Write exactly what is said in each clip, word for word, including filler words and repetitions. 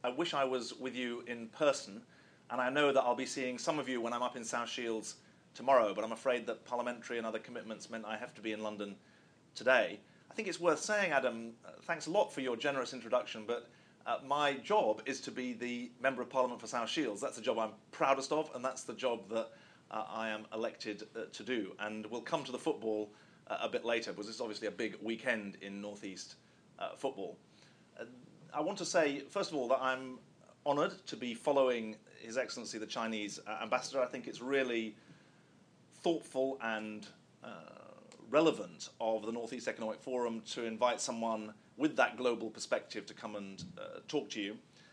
I wish I was with you in person, and I know that I'll be seeing some of you when I'm up in South Shields tomorrow, but I'm afraid that parliamentary and other commitments meant I have to be in London today. I think it's worth saying, Adam, uh, thanks a lot for your generous introduction, but uh, my job is to be the Member of Parliament for South Shields. That's the job I'm proudest of, and that's the job that uh, I am elected uh, to do. And we'll come to the football uh, a bit later, because it's obviously a big weekend in North East uh, football. Uh, I want to say, first of all, that I'm honoured to be following His Excellency the Chinese uh, Ambassador. I think it's really thoughtful and uh, relevant of the North East Economic Forum to invite someone with that global perspective to come and uh, talk to you.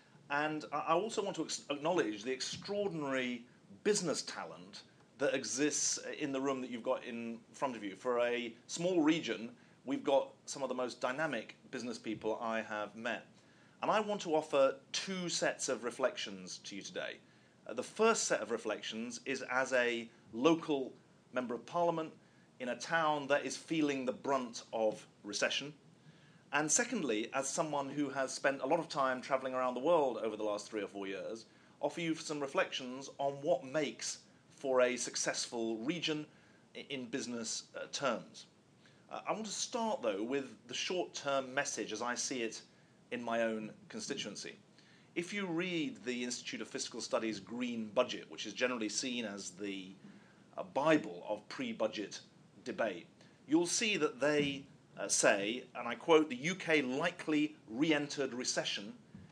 And I also want to ex- acknowledge the extraordinary business talent that exists in the room that you've got in front of you. For a small region, we've got some of the most dynamic business people I have met. And I want to offer two sets of reflections to you today. Uh, the first set of reflections is as a local Member of Parliament in a town that is feeling the brunt of recession. And secondly, as someone who has spent a lot of time travelling around the world over the last three or four years, offer you some reflections on what makes for a successful region in business uh, terms. Uh, I want to start, though, with the short-term message as I see it in my own constituency. If you read the Institute of Fiscal Studies' Green Budget, which is generally seen as the uh, Bible of pre-budget debate, you'll see that they uh, say, and I quote, the U K likely re-entered recession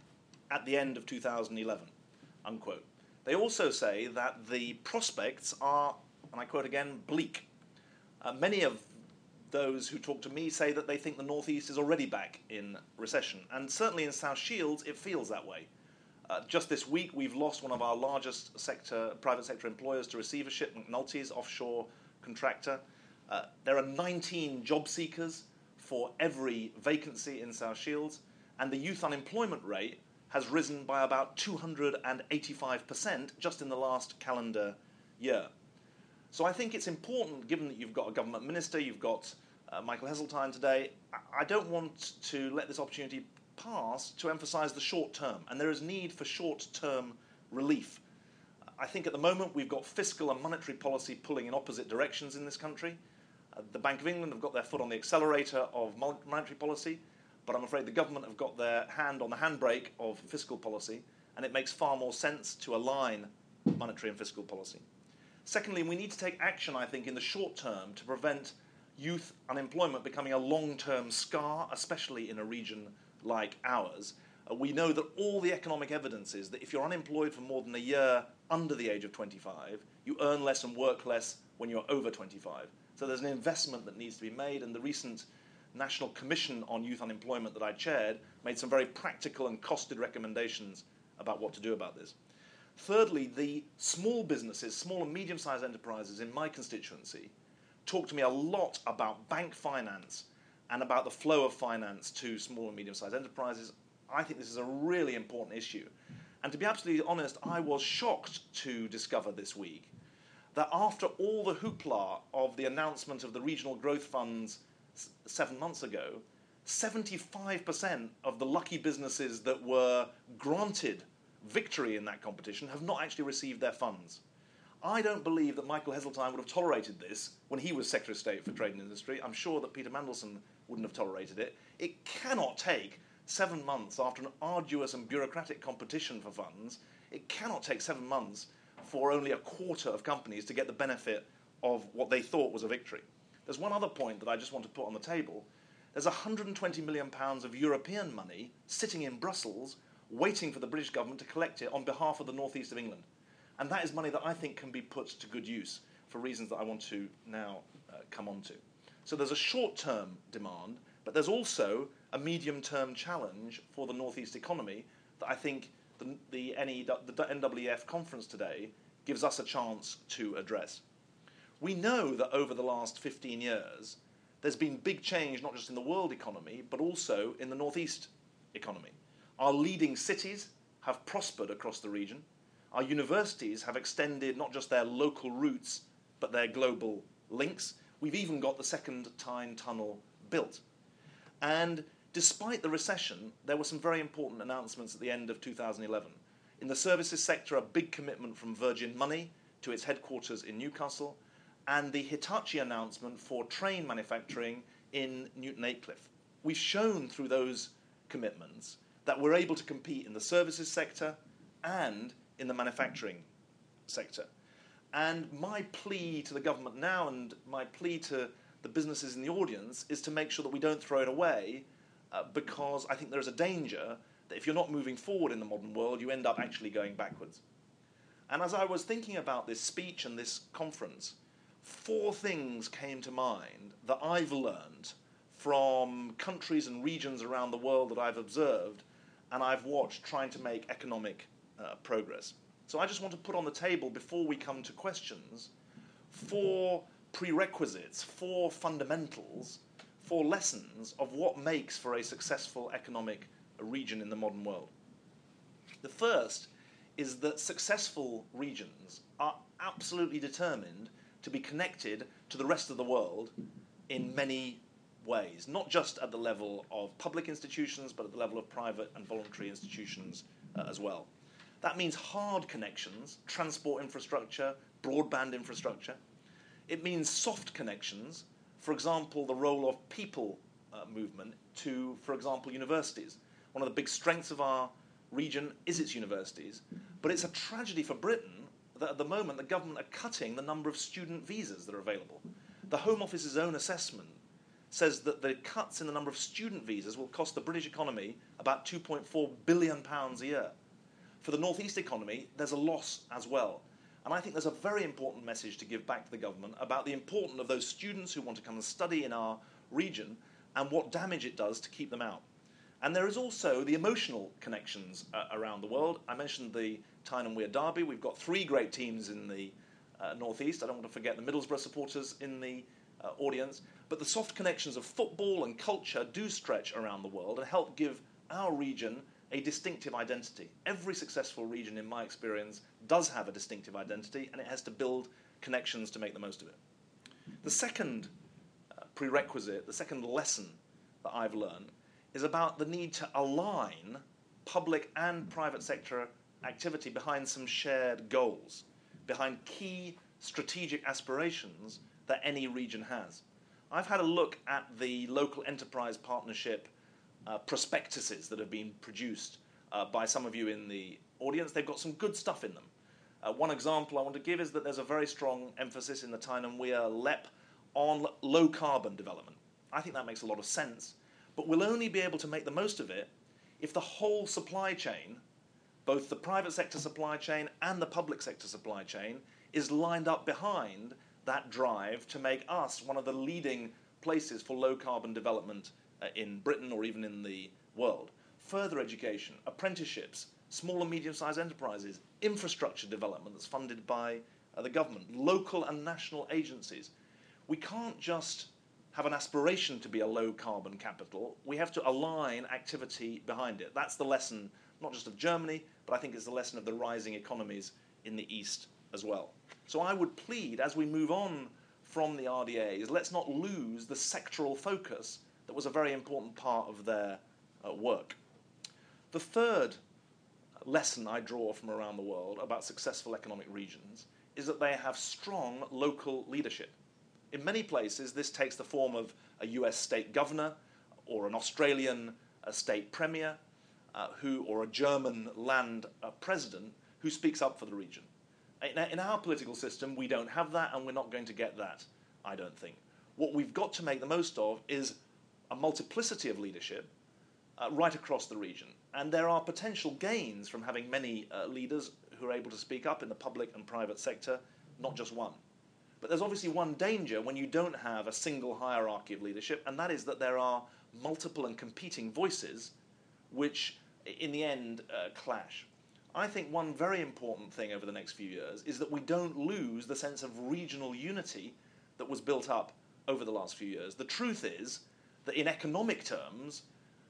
at the end of two thousand eleven, unquote. They also say that the prospects are, and I quote again, bleak. Uh, many of those who talk to me say that they think the North East is already back in recession, and certainly in South Shields it feels that way. Uh, just this week we've lost one of our largest sector, private sector employers to receivership, McNulty's offshore contractor. Uh, there are nineteen job seekers for every vacancy in South Shields, and the youth unemployment rate has risen by about two hundred eighty-five percent just in the last calendar year. So I think it's important, given that you've got a government minister, you've got uh, Michael Heseltine today, I don't want to let this opportunity pass to emphasise the short term, and there is need for short-term relief. I think at the moment we've got fiscal and monetary policy pulling in opposite directions in this country. Uh, the Bank of England have got their foot on the accelerator of monetary policy, but I'm afraid the government have got their hand on the handbrake of fiscal policy, and it makes far more sense to align monetary and fiscal policy. Secondly, we need to take action, I think, in the short term to prevent youth unemployment becoming a long-term scar, especially in a region like ours. Uh, we know that all the economic evidence is that if you're unemployed for more than a year under the age of twenty-five, you earn less and work less when you're over twenty-five. So there's an investment that needs to be made, and the recent National Commission on Youth Unemployment that I chaired made some very practical and costed recommendations about what to do about this. Thirdly, the small businesses, small and medium-sized enterprises in my constituency talk to me a lot about bank finance and about the flow of finance to small and medium-sized enterprises. I think this is a really important issue. And to be absolutely honest, I was shocked to discover this week that after all the hoopla of the announcement of the regional growth funds s- seven months ago, seventy-five percent of the lucky businesses that were granted victory in that competition have not actually received their funds. I don't believe that Michael Heseltine would have tolerated this when he was Secretary of State for Trade and Industry. I'm sure that Peter Mandelson wouldn't have tolerated it. It cannot take seven months after an arduous and bureaucratic competition for funds, it cannot take seven months for only a quarter of companies to get the benefit of what they thought was a victory. There's one other point that I just want to put on the table. There's one hundred twenty million pounds of European money sitting in Brussels waiting for the British government to collect it on behalf of the North East of England. And that is money that I think can be put to good use for reasons that I want to now uh, come on to. So there's a short-term demand, but there's also a medium-term challenge for the North East economy that I think the, the, N E, the N W E F conference today gives us a chance to address. We know that over the last fifteen years, there's been big change not just in the world economy, but also in the North East economy. Our leading cities have prospered across the region. Our universities have extended not just their local roots, but their global links. We've even got the second Tyne Tunnel built. And despite the recession, there were some very important announcements at the end of two thousand eleven. In the services sector, a big commitment from Virgin Money to its headquarters in Newcastle, and the Hitachi announcement for train manufacturing in Newton Aycliffe. We've shown through those commitments that we're able to compete in the services sector and in the manufacturing sector. And my plea to the government now, and my plea to the businesses in the audience, is to make sure that we don't throw it away, uh, because I think there is a danger that if you're not moving forward in the modern world, you end up actually going backwards. And as I was thinking about this speech and this conference, four things came to mind that I've learned from countries and regions around the world that I've observed and I've watched trying to make economic uh, progress. So I just want to put on the table, before we come to questions, four prerequisites, four fundamentals, four lessons of what makes for a successful economic region in the modern world. The first is that successful regions are absolutely determined to be connected to the rest of the world in many ways, not just at the level of public institutions, but at the level of private and voluntary institutions uh, as well. That means hard connections, transport infrastructure, broadband infrastructure. It means soft connections, for example, the role of people uh, movement to, for example, universities. One of the big strengths of our region is its universities, but it's a tragedy for Britain that at the moment the government are cutting the number of student visas that are available. The Home Office's own assessment says that the cuts in the number of student visas will cost the British economy about two point four billion pounds a year. For the North East economy, there's a loss as well. And I think there's a very important message to give back to the government about the importance of those students who want to come and study in our region and what damage it does to keep them out. And there is also the emotional connections uh, around the world. I mentioned the Tyne and Wear Derby. We've got three great teams in the uh, North East. I don't want to forget the Middlesbrough supporters in the uh, audience. But the soft connections of football and culture do stretch around the world and help give our region a distinctive identity. Every successful region, in my experience, does have a distinctive identity, and it has to build connections to make the most of it. The second uh, prerequisite, the second lesson that I've learned, is about the need to align public and private sector activity behind some shared goals, behind key strategic aspirations that any region has. I've had a look at the local enterprise partnership uh, prospectuses that have been produced uh, by some of you in the audience. They've got some good stuff in them. Uh, one example I want to give is that there's a very strong emphasis in the Tyne and Wear L E P on low carbon development. I think that makes a lot of sense. But we'll only be able to make the most of it if the whole supply chain, both the private sector supply chain and the public sector supply chain, is lined up behind that drive to make us one of the leading places for low carbon development uh, in Britain or even in the world. Further education, apprenticeships, small and medium-sized enterprises, infrastructure development that's funded by uh, the government, local and national agencies. We can't just have an aspiration to be a low-carbon capital. We have to align activity behind it. That's the lesson, not just of Germany, but I think it's the lesson of the rising economies in the East as well. So I would plead, as we move on from the R D As, let's not lose the sectoral focus that was a very important part of their uh, work. The third lesson I draw from around the world about successful economic regions is that they have strong local leadership. In many places, this takes the form of a U S state governor or an Australian uh, state premier uh, who, or a German land uh, president who speaks up for the region. In, in our political system, we don't have that, and we're not going to get that, I don't think. What we've got to make the most of is a multiplicity of leadership uh, right across the region. And there are potential gains from having many uh, leaders who are able to speak up in the public and private sector, not just one. But there's obviously one danger when you don't have a single hierarchy of leadership, and that is that there are multiple and competing voices which, in the end, uh, clash. I think one very important thing over the next few years is that we don't lose the sense of regional unity that was built up over the last few years. The truth is that in economic terms,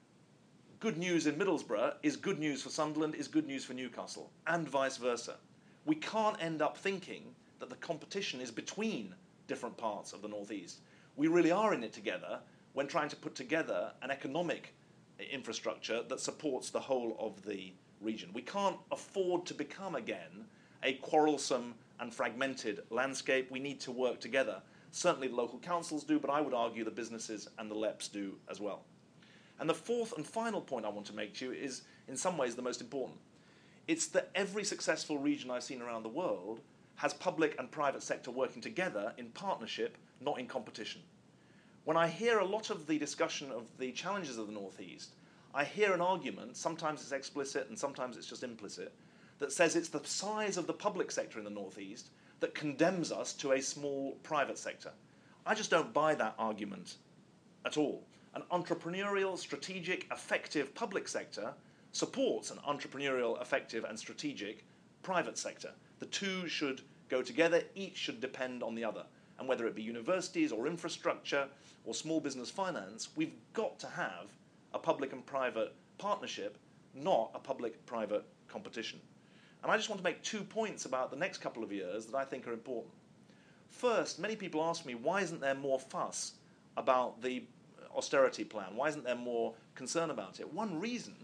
good news in Middlesbrough is good news for Sunderland, is good news for Newcastle, and vice versa. We can't end up thinking that the competition is between different parts of the North East. We really are in it together when trying to put together an economic infrastructure that supports the whole of the region. We can't afford to become again a quarrelsome and fragmented landscape. We need to work together. Certainly the local councils do, but I would argue the businesses and the L E Ps do as well. And the fourth and final point I want to make to you is, in some ways, the most important. It's that every successful region I've seen around the world has public and private sector working together in partnership, not in competition. When I hear a lot of the discussion of the challenges of the Northeast, I hear an argument, sometimes it's explicit and sometimes it's just implicit, that says it's the size of the public sector in the Northeast that condemns us to a small private sector. I just don't buy that argument at all. An entrepreneurial, strategic, effective public sector supports an entrepreneurial, effective and strategic private sector. The two should go together, each should depend on the other. And whether it be universities or infrastructure or small business finance, we've got to have a public and private partnership, not a public-private competition. And I just want to make two points about the next couple of years that I think are important. First, many people ask me, why isn't there more fuss about the austerity plan? Why isn't there more concern about it? One reason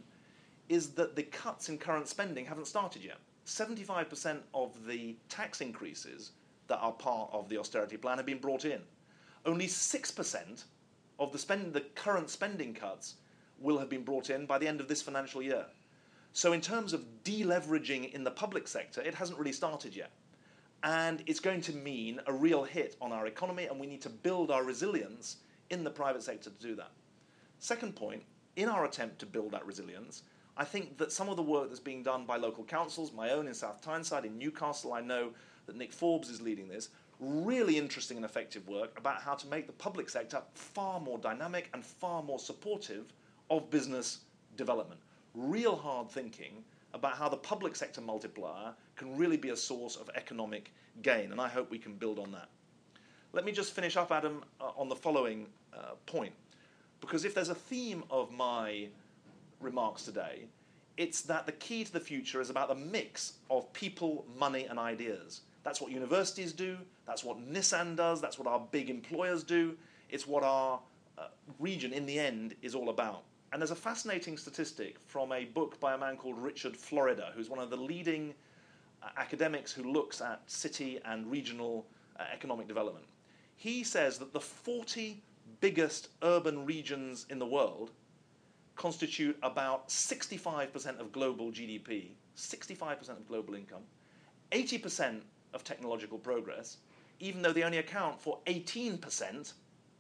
is that the cuts in current spending haven't started yet. seventy-five percent of the tax increases that are part of the austerity plan have been brought in. Only six percent of the, spend, the current spending cuts will have been brought in by the end of this financial year. So in terms of deleveraging in the public sector, it hasn't really started yet. And it's going to mean a real hit on our economy, and we need to build our resilience in the private sector to do that. Second point, in our attempt to build that resilience, I think that some of the work that's being done by local councils, my own in South Tyneside, in Newcastle, I know that Nick Forbes is leading this, really interesting and effective work about how to make the public sector far more dynamic and far more supportive of business development. Real hard thinking about how the public sector multiplier can really be a source of economic gain, and I hope we can build on that. Let me just finish up, Adam, uh, on the following uh, point, because if there's a theme of my remarks today, it's that the key to the future is about the mix of people, money, and ideas. That's what universities do, that's what Nissan does, that's what our big employers do, it's what our uh, region, in the end, is all about. And there's a fascinating statistic from a book by a man called Richard Florida, who's one of the leading uh, academics who looks at city and regional uh, economic development. He says that the forty biggest urban regions in the world constitute about sixty-five percent of global G D P, sixty-five percent of global income, eighty percent of technological progress, even though they only account for eighteen percent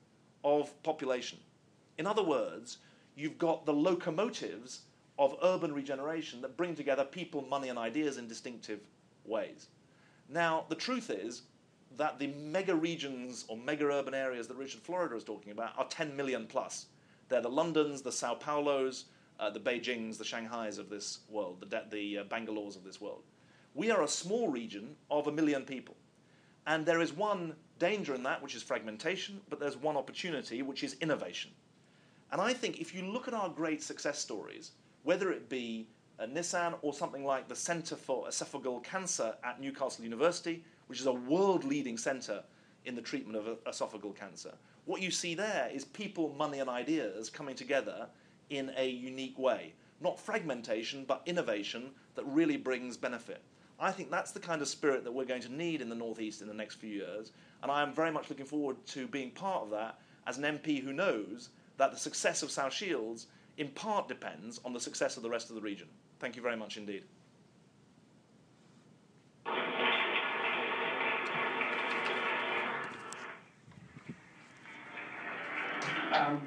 of population. In other words, you've got the locomotives of urban regeneration that bring together people, money, and ideas in distinctive ways. Now, the truth is that the mega regions or mega urban areas that Richard Florida is talking about are ten million plus. They're the Londons, the Sao Paulos, uh, the Beijings, the Shanghais of this world, the, the uh, Bangalores of this world. We are a small region of a million people. And there is one danger in that, which is fragmentation, but there's one opportunity, which is innovation. And I think if you look at our great success stories, whether it be uh, Nissan or something like the Centre for Esophageal Cancer at Newcastle University, which is a world-leading centre in the treatment of uh, esophageal cancer, what you see there is people, money, and ideas coming together in a unique way. Not fragmentation, but innovation that really brings benefit. I think that's the kind of spirit that we're going to need in the Northeast in the next few years, and I am very much looking forward to being part of that as an M P who knows that the success of South Shields in part depends on the success of the rest of the region. Thank you very much indeed. Um,